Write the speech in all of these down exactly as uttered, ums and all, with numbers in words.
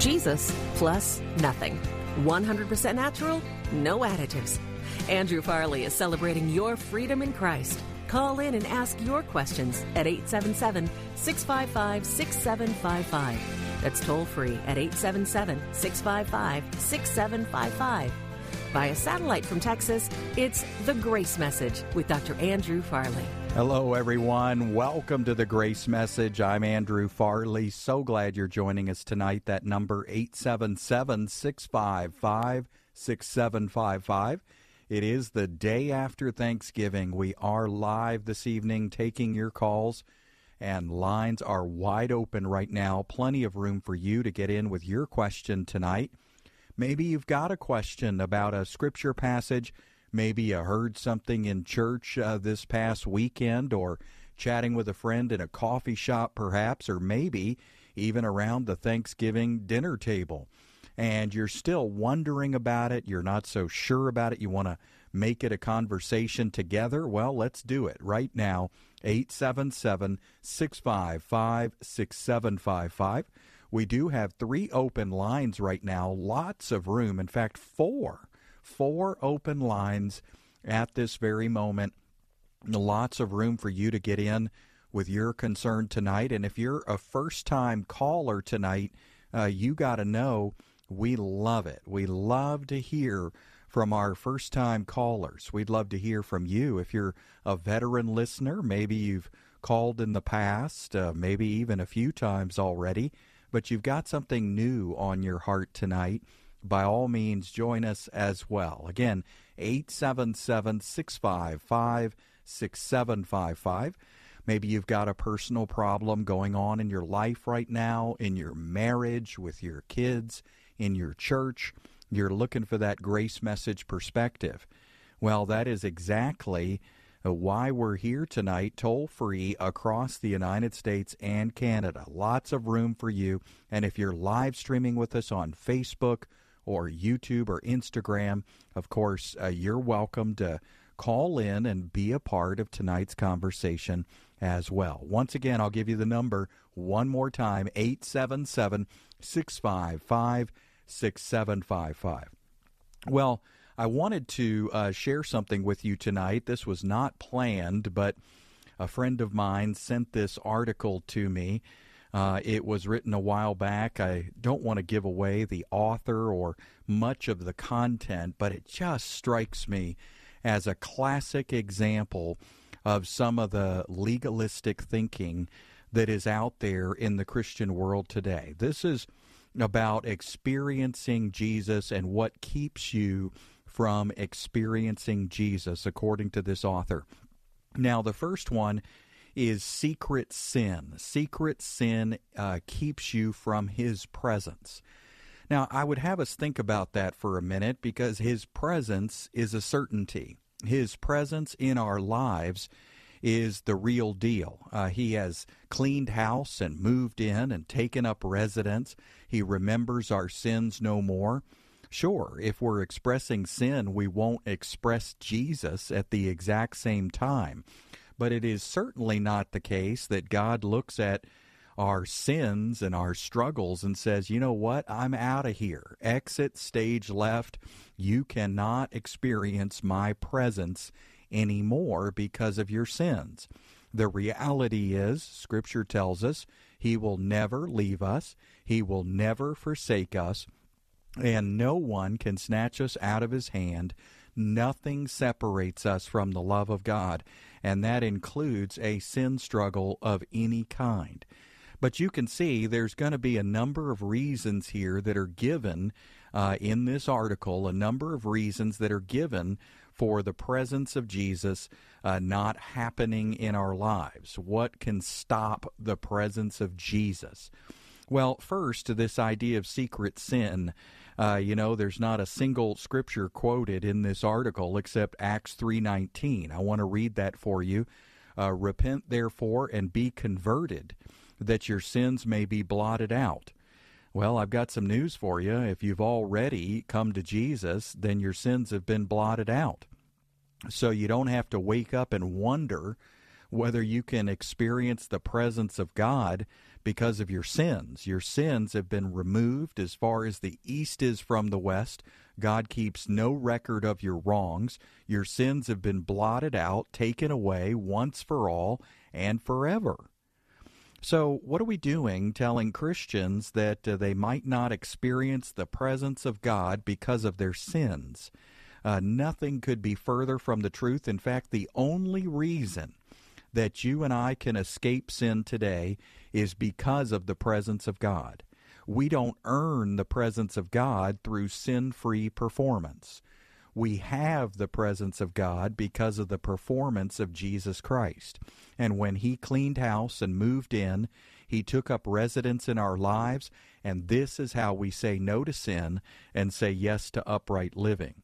Jesus plus nothing. one hundred percent natural, no additives. Andrew Farley is celebrating your freedom in Christ. Call in and ask your questions at eight seven seven, six five five, six seven five five. That's toll free at eight seven seven, six five five, six seven five five. Via satellite from Texas, it's The Grace Message with Doctor Andrew Farley. Hello, everyone. Welcome to The Grace Message. I'm Andrew Farley. So glad you're joining us tonight. That number, eight seven seven, six five five, six seven five five. It is the day after Thanksgiving. We are live this evening taking your calls, and lines are wide open right now. Plenty of room for you to get in with your question tonight. Maybe you've got a question about a scripture passage. Maybe you heard something in church uh, this past weekend, or chatting with a friend in a coffee shop perhaps, or maybe even around the Thanksgiving dinner table. And you're still wondering about it, you're not so sure about it, you want to make it a conversation together. Well, let's do it right now. eight seven seven, six five five, six seven five five. We do have three open lines right now, lots of room. In fact, four, four open lines at this very moment. Lots of room for you to get in with your concern tonight. And if you're a first-time caller tonight, uh, you got to know we love it. We love to hear from our first-time callers. We'd love to hear from you. If you're a veteran listener, maybe you've called in the past, uh, maybe even a few times already, but you've got something new on your heart tonight, by all means, join us as well. Again, eight seven seven, six five five, six seven five five. Maybe you've got a personal problem going on in your life right now, in your marriage, with your kids, in your church. You're looking for that grace message perspective. Well, that is exactly why we're here tonight, toll-free across the United States and Canada. Lots of room for you. And if you're live streaming with us on Facebook or YouTube or Instagram, of course, uh, you're welcome to call in and be a part of tonight's conversation as well. Once again, I'll give you the number one more time, eight seven seven, six five five, six seven five five. Well, I wanted to uh, share something with you tonight. This was not planned, but a friend of mine sent this article to me. Uh, it was written a while back. I don't want to give away the author or much of the content, but it just strikes me as a classic example of some of the legalistic thinking that is out there in the Christian world today. This is about experiencing Jesus and what keeps you from experiencing Jesus, according to this author. Now, the first one is secret sin. Secret sin uh, keeps you from his presence. Now, I would have us think about that for a minute, because his presence is a certainty. His presence in our lives is the real deal. Uh, he has cleaned house and moved in and taken up residence. He remembers our sins no more. Sure, if we're expressing sin, we won't express Jesus at the exact same time. But it is certainly not the case that God looks at our sins and our struggles and says, you know what, I'm out of here. Exit stage left. You cannot experience my presence anymore because of your sins. The reality is, Scripture tells us, he will never leave us. He will never forsake us. And no one can snatch us out of his hand. Nothing separates us from the love of God, and that includes a sin struggle of any kind. But you can see there's going to be a number of reasons here that are given uh, in this article, a number of reasons that are given for the presence of Jesus uh, not happening in our lives. What can stop the presence of Jesus? Well, first, this idea of secret sin. Uh, you know, there's not a single scripture quoted in this article except Acts three nineteen. I want to read that for you. Uh, Repent, therefore, and be converted, that your sins may be blotted out. Well, I've got some news for you. If you've already come to Jesus, then your sins have been blotted out. So you don't have to wake up and wonder whether you can experience the presence of God because of your sins. Your sins have been removed as far as the east is from the west. God keeps no record of your wrongs. Your sins have been blotted out, taken away once for all and forever. So what are we doing telling Christians that uh, they might not experience the presence of God because of their sins? Uh, nothing could be further from the truth. In fact, the only reason that you and I can escape sin today is because of the presence of God. We don't earn the presence of God through sin-free performance. We have the presence of God because of the performance of Jesus Christ. And when he cleaned house and moved in, he took up residence in our lives, and this is how we say no to sin and say yes to upright living.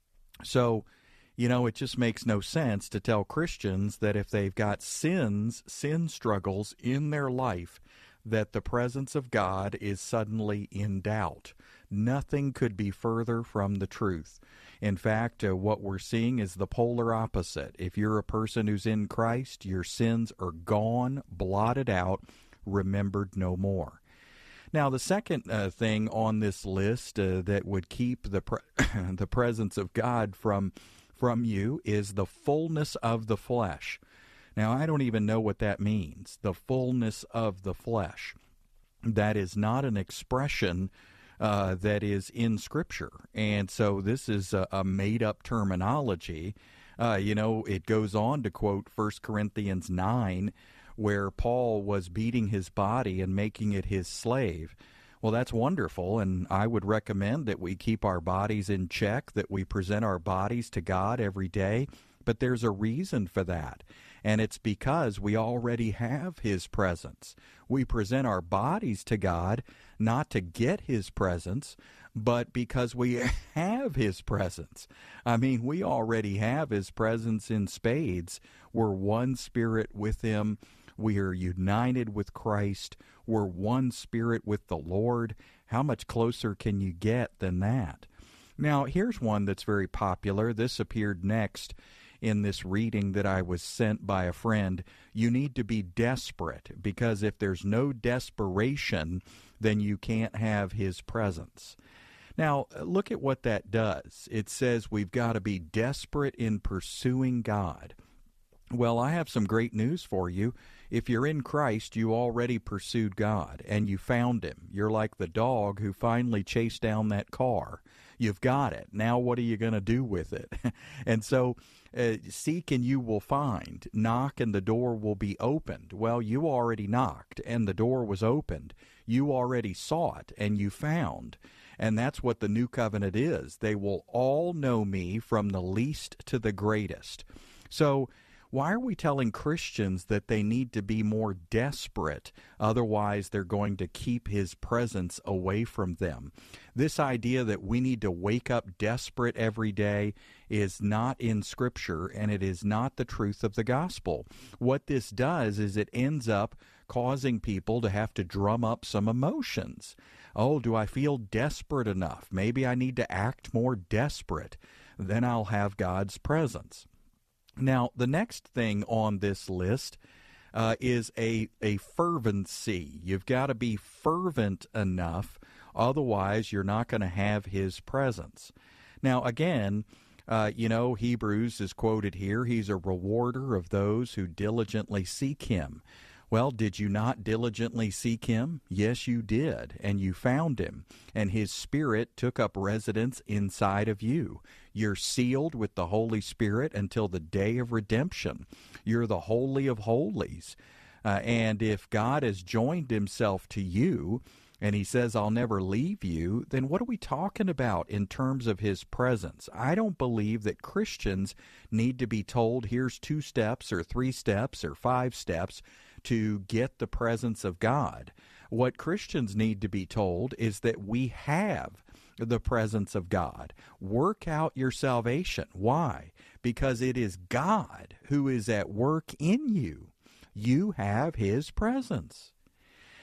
So, you know, it just makes no sense to tell Christians that if they've got sins, sin struggles in their life, that the presence of God is suddenly in doubt. Nothing could be further from the truth. In fact, uh, what we're seeing is the polar opposite. If you're a person who's in Christ, your sins are gone, blotted out, remembered no more. Now, the second uh, thing on this list uh, that would keep the pre- the presence of God from from you is the fullness of the flesh. Now, I don't even know what that means, the fullness of the flesh. That is not an expression uh, that is in Scripture. And so this is a, a made-up terminology. Uh, you know, it goes on to quote First Corinthians nine, where Paul was beating his body and making it his slave. Well, that's wonderful, and I would recommend that we keep our bodies in check, that we present our bodies to God every day. But there's a reason for that, and it's because we already have his presence. We present our bodies to God not to get his presence, but because we have his presence. I mean, we already have his presence in spades. We're one spirit with him. We are united with Christ. We're one spirit with the Lord. How much closer can you get than that? Now, here's one that's very popular. This appeared next in this reading that I was sent by a friend. You need to be desperate, because if there's no desperation, then you can't have his presence. Now, look at what that does. It says we've got to be desperate in pursuing God. Well, I have some great news for you. If you're in Christ, you already pursued God, and you found him. You're like the dog who finally chased down that car. You've got it. Now what are you going to do with it? And so uh, seek and you will find. Knock and the door will be opened. Well, you already knocked and the door was opened. You already saw it and you found. And that's what the new covenant is. They will all know me from the least to the greatest. So why are we telling Christians that they need to be more desperate? Otherwise, they're going to keep his presence away from them. This idea that we need to wake up desperate every day is not in Scripture, and it is not the truth of the gospel. What this does is it ends up causing people to have to drum up some emotions. Oh, do I feel desperate enough? Maybe I need to act more desperate. Then I'll have God's presence. Now, the next thing on this list uh, is a, a fervency. You've got to be fervent enough, otherwise you're not going to have his presence. Now, again, uh, you know, Hebrews is quoted here. He's a rewarder of those who diligently seek him. Well, did you not diligently seek him? Yes, you did, and you found him, and his Spirit took up residence inside of you. You're sealed with the Holy Spirit until the day of redemption. You're the Holy of Holies, uh, and if God has joined himself to you, and he says, I'll never leave you, then what are we talking about in terms of his presence? I don't believe that Christians need to be told, here's two steps or three steps or five steps to get the presence of God. What Christians need to be told is that we have the presence of God. Work out your salvation. Why? Because it is God who is at work in you. You have his presence.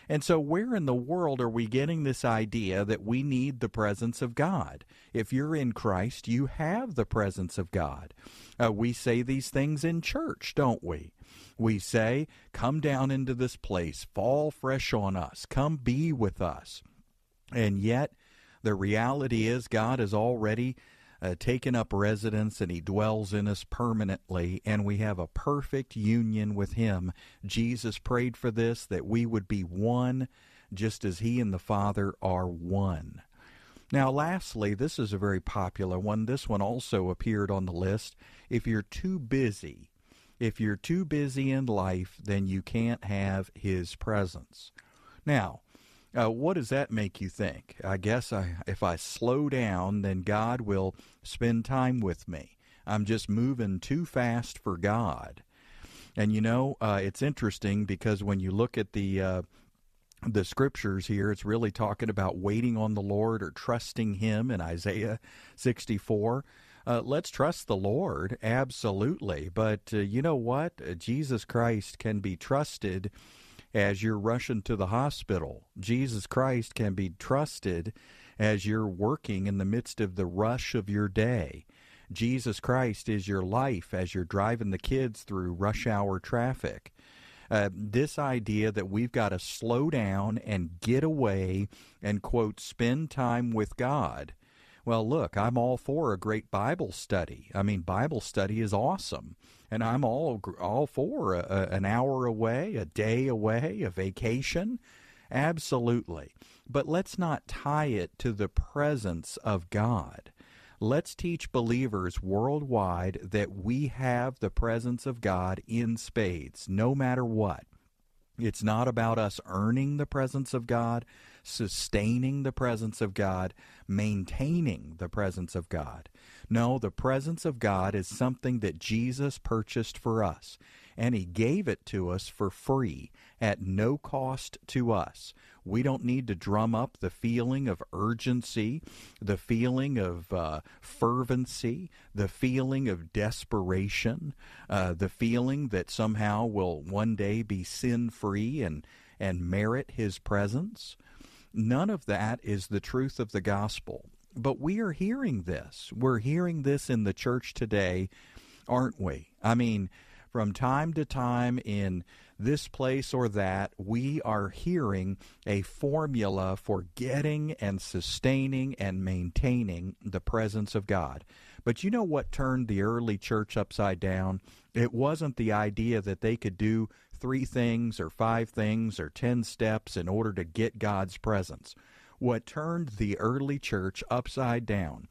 And so where in the world are we getting this idea that we need the presence of God? If you're in Christ, you have the presence of God. Uh, we say these things in church, don't we? We say, come down into this place, fall fresh on us, come be with us. And yet, the reality is God has already uh, taken up residence, and he dwells in us permanently, and we have a perfect union with him. Jesus prayed for this, that we would be one, just as he and the Father are one. Now, lastly, this is a very popular one. This one also appeared on the list. If you're too busy, if you're too busy in life, then you can't have his presence. Now, Uh, what does that make you think? I guess I, if I slow down, then God will spend time with me. I'm just moving too fast for God. And you know, uh, it's interesting because when you look at the uh, the scriptures here, it's really talking about waiting on the Lord or trusting him in Isaiah sixty-four. Uh, let's trust the Lord, absolutely. But uh, you know what? Uh, Jesus Christ can be trusted as you're rushing to the hospital. Jesus Christ can be trusted as you're working in the midst of the rush of your day. Jesus Christ is your life as you're driving the kids through rush hour traffic. Uh, this idea that we've got to slow down and get away and, quote, spend time with God. Well, look, I'm all for a great Bible study. I mean, Bible study is awesome. And I'm all all for a, a, an hour away, a day away, a vacation. Absolutely. But let's not tie it to the presence of God. Let's teach believers worldwide that we have the presence of God in spades, no matter what. It's not about us earning the presence of God, sustaining the presence of God, maintaining the presence of God. No, the presence of God is something that Jesus purchased for us, and he gave it to us for free at no cost to us. We don't need to drum up the feeling of urgency, the feeling of uh, fervency, the feeling of desperation, uh, the feeling that somehow we'll one day be sin-free and, and merit his presence. None of that is the truth of the gospel. But we are hearing this. We're hearing this in the church today, aren't we? I mean, from time to time in this place or that, we are hearing a formula for getting and sustaining and maintaining the presence of God. But you know what turned the early church upside down? It wasn't the idea that they could do three things or five things or ten steps in order to get God's presence. What turned the early church upside down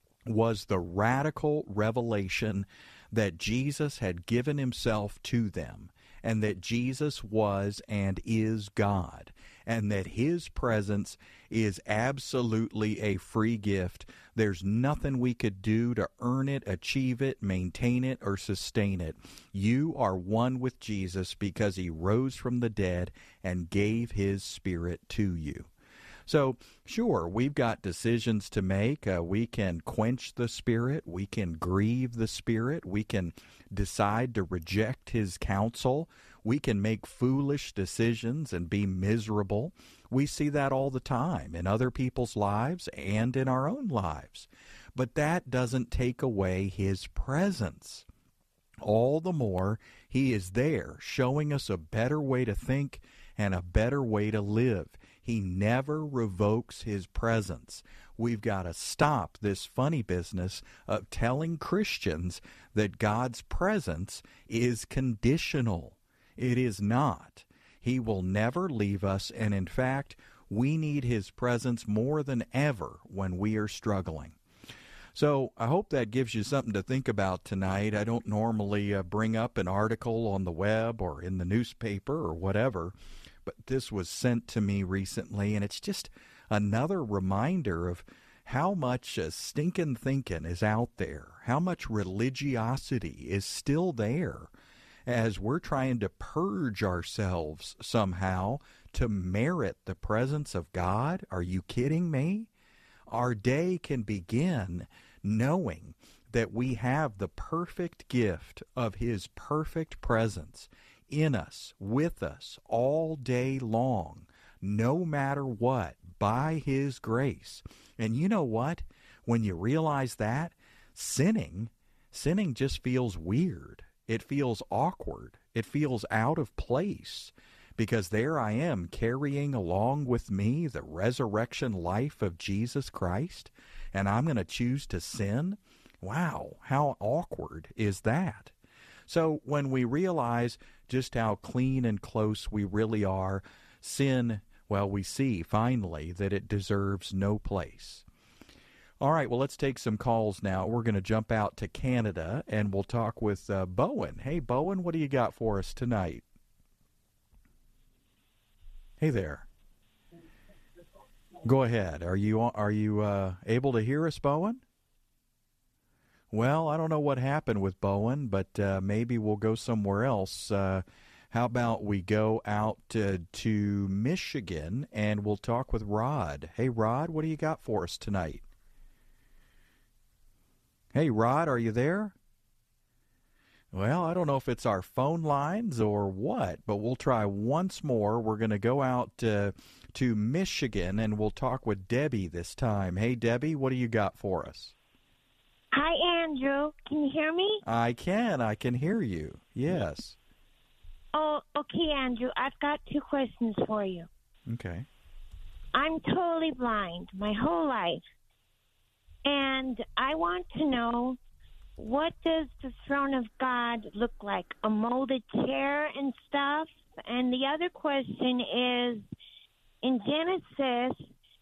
was the radical revelation that Jesus had given himself to them, and that Jesus was and is God, and that his presence is absolutely a free gift. There's nothing we could do to earn it, achieve it, maintain it, or sustain it. You are one with Jesus because he rose from the dead and gave his Spirit to you. So, sure, we've got decisions to make. Uh, we can quench the Spirit. We can grieve the Spirit. We can decide to reject his counsel. We can make foolish decisions and be miserable. We see that all the time in other people's lives and in our own lives. But that doesn't take away his presence. All the more, he is there, showing us a better way to think and a better way to live. He never revokes his presence. We've got to stop this funny business of telling Christians that God's presence is conditional. It is not. He will never leave us, and in fact, we need his presence more than ever when we are struggling. So I hope that gives you something to think about tonight. I don't normally uh, bring up an article on the web or in the newspaper or whatever, but this was sent to me recently, and it's just another reminder of how much uh, stinking thinking is out there, how much religiosity is still there as we're trying to purge ourselves somehow to merit the presence of God. Are you kidding me? Our day can begin knowing that we have the perfect gift of his perfect presence in us, with us, all day long. no matter what, by His grace. And you know what? When you realize that, sinning, sinning just feels weird. It feels awkward. It feels out of place, because there I am carrying along with me the resurrection life of Jesus Christ, and I'm going to choose to sin? Wow, how awkward is that? So when we realize just how clean and close we really are, sin, well, we see finally that it deserves no place. All right, well, let's take some calls now. We're going to jump out to Canada, and we'll talk with uh, Bowen. Hey, Bowen, what do you got for us tonight? Hey there. Go ahead. Are you are you uh, able to hear us, Bowen? Well, I don't know what happened with Bowen, but uh, maybe we'll go somewhere else. Uh, how about we go out to, to Michigan, and we'll talk with Rod. Hey, Rod, what do you got for us tonight? Hey, Rod, are you there? Well, I don't know if it's our phone lines or what, but we'll try once more. We're going to go out uh, to Michigan, and we'll talk with Debbie this time. Hey, Debbie, what do you got for us? Hi, Andrew. Can you hear me? I can. I can hear you. Yes. Oh, okay, Andrew. I've got two questions for you. Okay. I'm totally blind my whole life, and I want to know, what does the throne of God look like? A molded chair and stuff? And the other question is, in Genesis,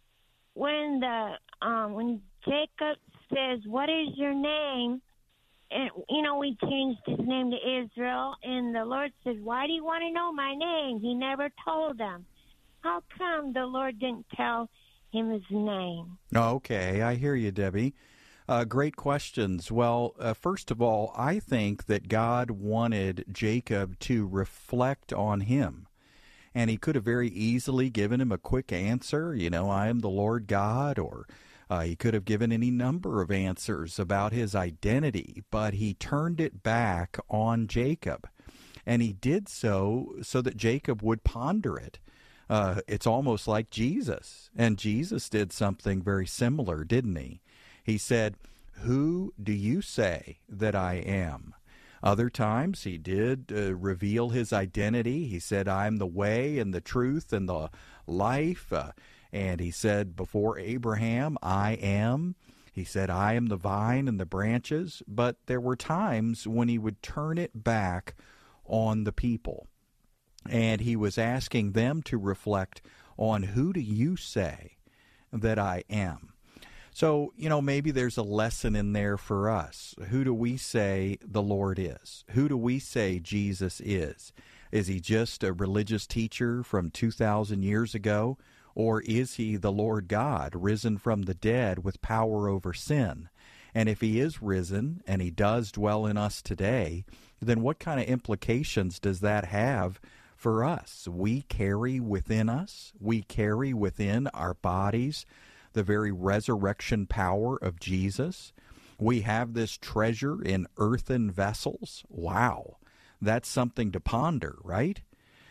when the um, when Jacob says, "What is your name?" and you know, we changed his name to Israel, and the Lord says, "Why do you want to know my name?" He never told them. How come the Lord didn't tell him his name? Okay, I hear you, Debbie. Uh, great questions. Well, uh, first of all, I think that God wanted Jacob to reflect on him. And he could have very easily given him a quick answer, you know, I am the Lord God, or uh, he could have given any number of answers about his identity, but he turned it back on Jacob. And he did so so that Jacob would ponder it. Uh, it's almost like Jesus. And Jesus did something very similar, didn't he? He said, "Who do you say that I am?" Other times he did uh, reveal his identity. He said, "I am the way and the truth and the life." Uh, and he said, before Abraham, "I am." He said, "I am the vine and the branches." But there were times when he would turn it back on the people. And he was asking them to reflect on, who do you say that I am? So, you know, maybe there's a lesson in there for us. Who do we say the Lord is? Who do we say Jesus is? Is he just a religious teacher from two thousand years ago? Or is he the Lord God, risen from the dead with power over sin? And if he is risen and he does dwell in us today, then what kind of implications does that have for us? We carry within us, we carry within our bodies the very resurrection power of Jesus. We have this treasure in earthen vessels. Wow, that's something to ponder, right?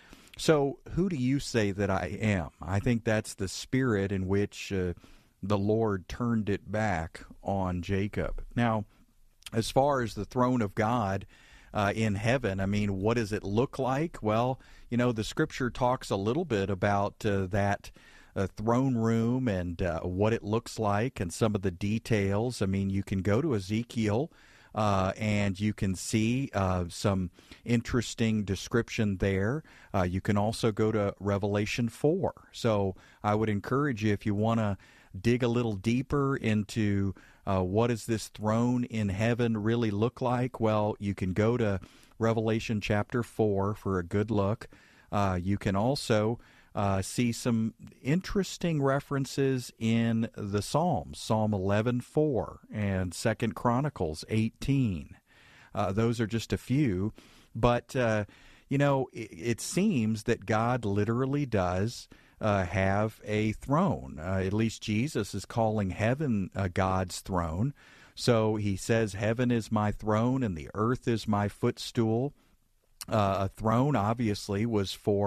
So who do you say that I am? I think that's the spirit in which uh, the Lord turned it back on Jacob. Now, as far as the throne of God uh, in heaven, I mean, what does it look like? Well, you know, the Scripture talks a little bit about uh, that a throne room and uh, what it looks like and some of the details. I mean, you can go to Ezekiel uh, and you can see uh, some interesting description there. Uh, you can also go to Revelation four. So I would encourage you, if you want to dig a little deeper into uh, what does this throne in heaven really look like, well, you can go to Revelation chapter four for a good look. Uh, you can also Uh, see some interesting references in the Psalms, Psalm eleven four and Second Chronicles eighteen. Uh, those are just a few, but uh, you know, it, it seems that God literally does uh, have a throne. Uh, at least Jesus is calling heaven uh, God's throne. So he says, "Heaven is my throne and the earth is my footstool." Uh, a throne, obviously, was for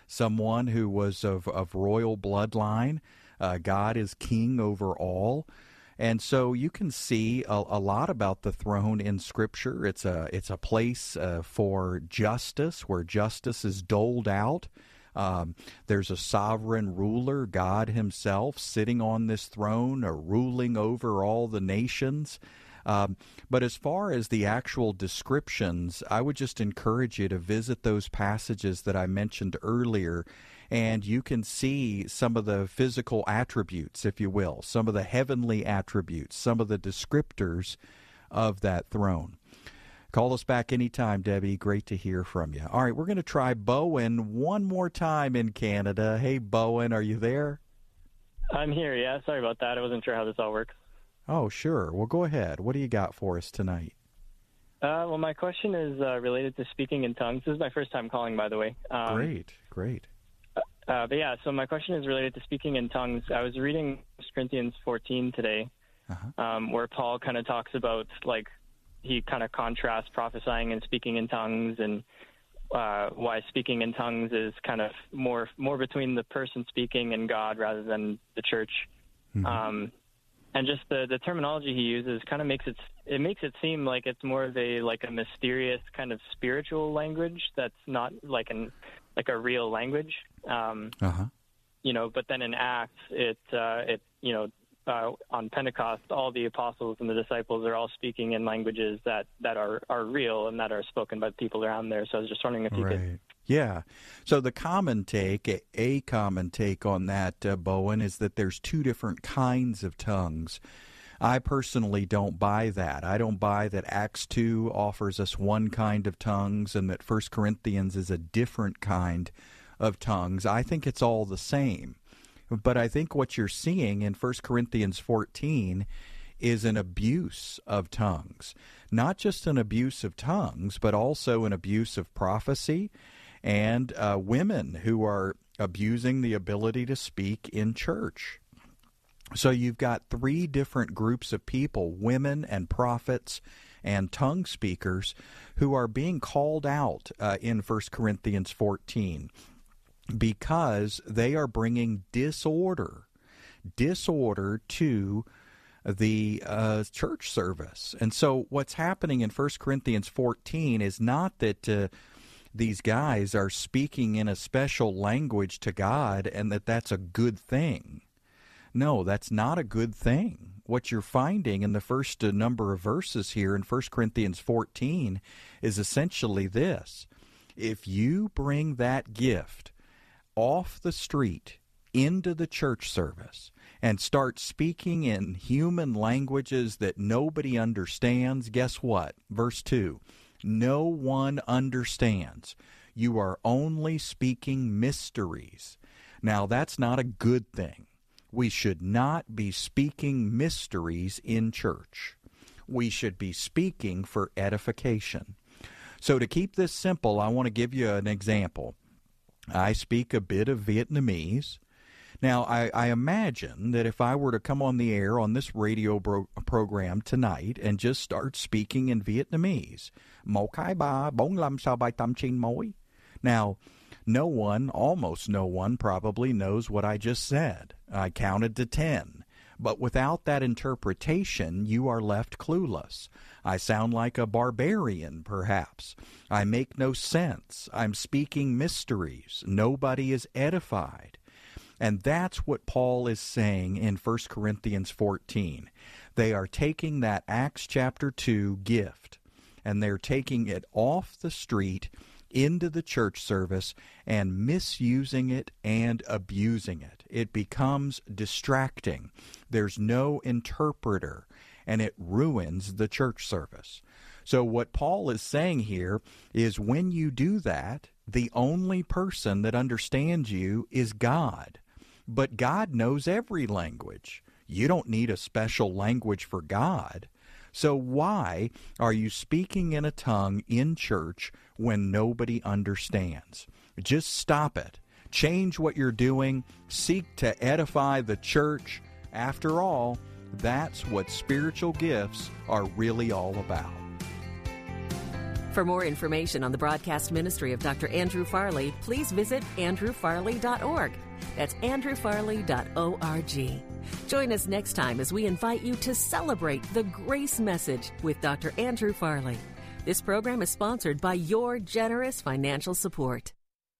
someone who was of, of royal bloodline. Uh, God is king over all. And so you can see a, a lot about the throne in Scripture. It's a, it's a place uh, for justice, where justice is doled out. Um, there's a sovereign ruler, God himself, sitting on this throne, uh, ruling over all the nations. Um, but as far as the actual descriptions, I would just encourage you to visit those passages that I mentioned earlier, and you can see some of the physical attributes, if you will, some of the heavenly attributes, some of the descriptors of that throne. Call us back anytime, Debbie. Great to hear from you. All right, we're going to try Bowen one more time in Canada. Hey, Bowen, are you there? I'm here, yeah. Sorry about that. I wasn't sure how this all works. Oh, sure. Well, go ahead. What do you got for us tonight? Uh, well, my question is uh, related to speaking in tongues. This is my first time calling, by the way. Um, great, great. Uh, but yeah, so my question is related to speaking in tongues. I was reading First Corinthians fourteen today, uh-huh. um, where Paul kind of talks about, like, he kind of contrasts prophesying and speaking in tongues, and uh, why speaking in tongues is kind of more more between the person speaking and God rather than the church. Mm-hmm. Um, and just the, the terminology he uses kind of makes it it makes it seem like it's more of a like a mysterious kind of spiritual language that's not like an like a real language. Um, uh-huh. You know, but then in Acts, it uh, it you know. Uh, on Pentecost, all the apostles and the disciples are all speaking in languages that, that are, are real and that are spoken by the people around there. So I was just wondering if you right. could... Yeah. So the common take, a, a common take on that, uh, Bowen, is that there's two different kinds of tongues. I personally don't buy that. I don't buy that Acts two offers us one kind of tongues and that First Corinthians is a different kind of tongues. I think it's all the same. But I think what you're seeing in First Corinthians fourteen is an abuse of tongues. Not just an abuse of tongues, but also an abuse of prophecy and uh, women who are abusing the ability to speak in church. So you've got three different groups of people, women and prophets and tongue speakers, who are being called out uh, in First Corinthians fourteen. Because they are bringing disorder, disorder to the uh, church service. And so what's happening in First Corinthians fourteen is not that uh, these guys are speaking in a special language to God and that that's a good thing. No, that's not a good thing. What you're finding in the first uh, number of verses here in First Corinthians fourteen is essentially this. If you bring that gift off the street into the church service and start speaking in human languages that nobody understands, guess what? Verse two, no one understands. You are only speaking mysteries. Now, that's not a good thing. We should not be speaking mysteries in church. We should be speaking for edification. So to keep this simple, I want to give you an example. I speak a bit of Vietnamese. Now, I, I imagine that if I were to come on the air on this radio bro- program tonight and just start speaking in Vietnamese, một hai ba bốn năm sáu bảy tám chín mười. Now, no one, almost no one, probably knows what I just said. I counted to ten. But without that interpretation, you are left clueless. I sound like a barbarian, perhaps. I make no sense. I'm speaking mysteries. Nobody is edified. And that's what Paul is saying in First Corinthians fourteen. They are taking that Acts chapter two gift, and they're taking it off the street into the church service and misusing it and abusing it. It becomes distracting. There's no interpreter, and it ruins the church service. So what Paul is saying here is when you do that, the only person that understands you is God. But God knows every language. You don't need a special language for God. So why are you speaking in a tongue in church when nobody understands? Just stop it. Change what you're doing. Seek to edify the church. After all, that's what spiritual gifts are really all about. For more information on the broadcast ministry of Doctor Andrew Farley, please visit andrew farley dot org. That's andrew farley dot org. Join us next time as we invite you to celebrate the Grace Message with Doctor Andrew Farley. This program is sponsored by your generous financial support.